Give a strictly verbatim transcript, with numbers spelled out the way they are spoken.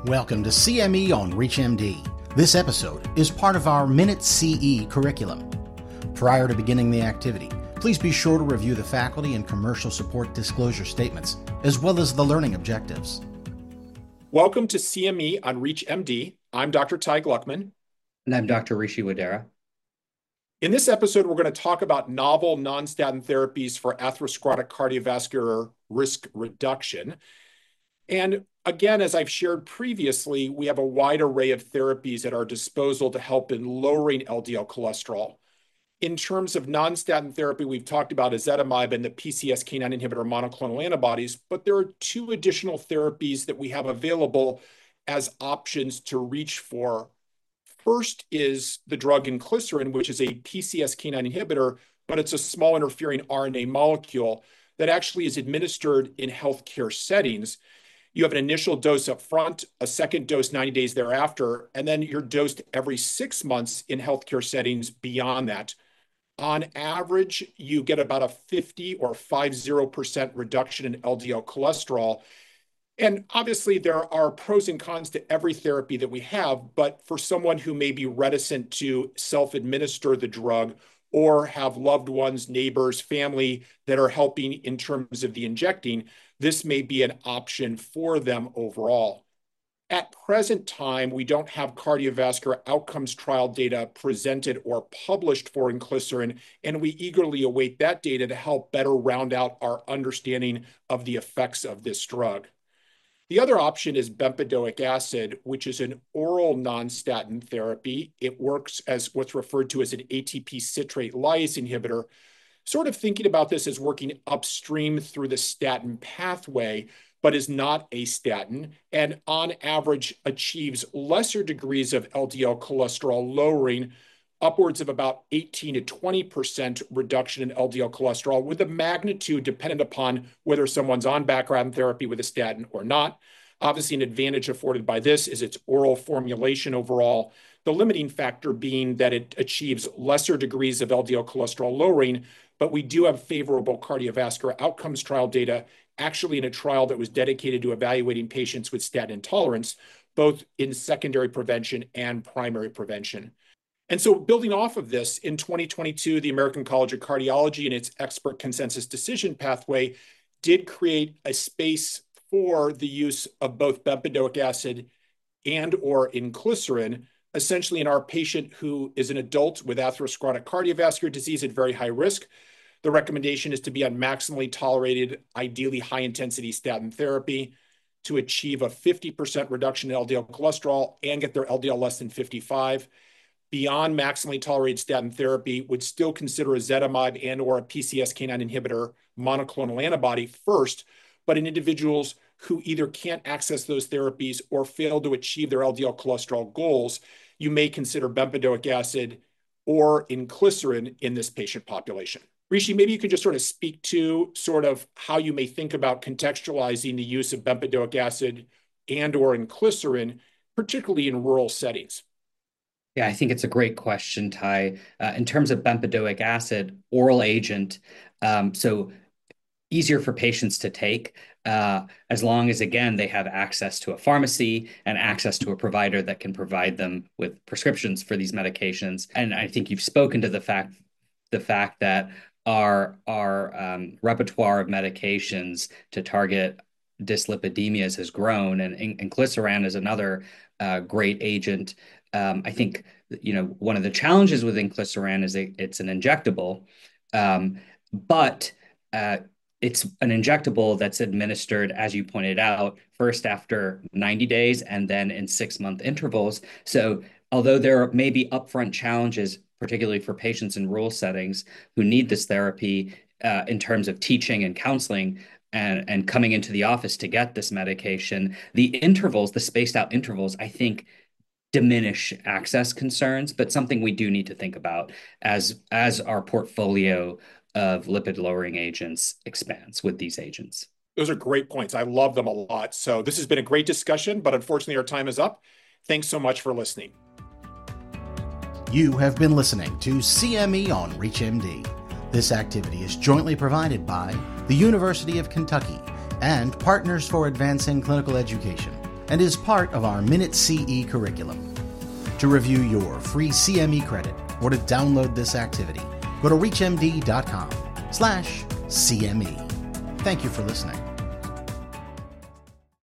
Welcome to C M E on ReachMD. This episode is part of our Minute C E curriculum. Prior to beginning the activity, please be sure to review the faculty and commercial support disclosure statements, as well as the learning objectives. Welcome to C M E on ReachMD. I'm Doctor Ty Gluckman. And I'm Doctor Rishi Wadera. In this episode, we're going to talk about novel non-statin therapies for atherosclerotic cardiovascular risk reduction. And again, as I've shared previously, we have a wide array of therapies at our disposal to help in lowering L D L cholesterol. In terms of non-statin therapy, we've talked about ezetimibe and the P C S K nine inhibitor monoclonal antibodies, but there are two additional therapies that we have available as options to reach for. First is the drug inclisiran, which is a P C S K nine inhibitor, but it's a small interfering R N A molecule that actually is administered in healthcare settings. You have an initial dose up front, a second dose ninety days thereafter, and then you're dosed every six months in healthcare settings beyond that. On average, you get about a fifty or fifty percent reduction in L D L cholesterol. And obviously, there are pros and cons to every therapy that we have, but for someone who may be reticent to self-administer the drug or have loved ones, neighbors, family that are helping in terms of the injecting, this may be an option for them overall. At present time, we don't have cardiovascular outcomes trial data presented or published for inclisiran, and we eagerly await that data to help better round out our understanding of the effects of this drug. The other option is bempedoic acid, which is an oral non-statin therapy. It works as what's referred to as an A T P citrate lyase inhibitor, sort of thinking about this as working upstream through the statin pathway, but is not a statin, and on average achieves lesser degrees of L D L cholesterol lowering, upwards of about eighteen to twenty percent reduction in L D L cholesterol, with a magnitude dependent upon whether someone's on background therapy with a statin or not. Obviously, an advantage afforded by this is its oral formulation overall, the limiting factor being that it achieves lesser degrees of L D L cholesterol lowering, but we do have favorable cardiovascular outcomes trial data, actually in a trial that was dedicated to evaluating patients with statin intolerance, both in secondary prevention and primary prevention. And so building off of this, in twenty twenty-two, the American College of Cardiology and its expert consensus decision pathway did create a space for the use of both bempedoic acid and or inclisiran, essentially in our patient who is an adult with atherosclerotic cardiovascular disease at very high risk. The recommendation is to be on maximally tolerated, ideally high-intensity statin therapy to achieve a fifty percent reduction in L D L cholesterol and get their L D L less than fifty-five. Beyond maximally tolerated statin therapy, would still consider ezetimibe and or a P C S K nine inhibitor monoclonal antibody first, but in individuals who either can't access those therapies or fail to achieve their L D L cholesterol goals, you may consider bempedoic acid or inclisiran in this patient population. Rishi, maybe you could just sort of speak to sort of how you may think about contextualizing the use of bempedoic acid and or inclisiran, particularly in rural settings. Yeah, I think it's a great question, Ty. Uh, in terms of bempedoic acid, oral agent, um, so easier for patients to take, uh, as long as, again, they have access to a pharmacy and access to a provider that can provide them with prescriptions for these medications. And I think you've spoken to the fact, the fact that our, our um, repertoire of medications to target dyslipidemias has grown, and inclisiran is another uh, great agent. Um, I think, you know, one of the challenges with inclisiran is it, it's an injectable, um, but uh, it's an injectable that's administered, as you pointed out, first after ninety days and then in six-month intervals. So although there may be upfront challenges, particularly for patients in rural settings who need this therapy uh, in terms of teaching and counseling, and, and coming into the office to get this medication, the intervals, the spaced out intervals, I think, diminish access concerns, but something we do need to think about as, as our portfolio of lipid-lowering agents expands with these agents. Those are great points. I love them a lot. So this has been a great discussion, but unfortunately our time is up. Thanks so much for listening. You have been listening to C M E on ReachMD. This activity is jointly provided by the University of Kentucky and Partners for Advancing Clinical Education. and is part of our Minute C E curriculum. To review your free C M E credit or to download this activity, go to reachmd.com slash CME. Thank you for listening.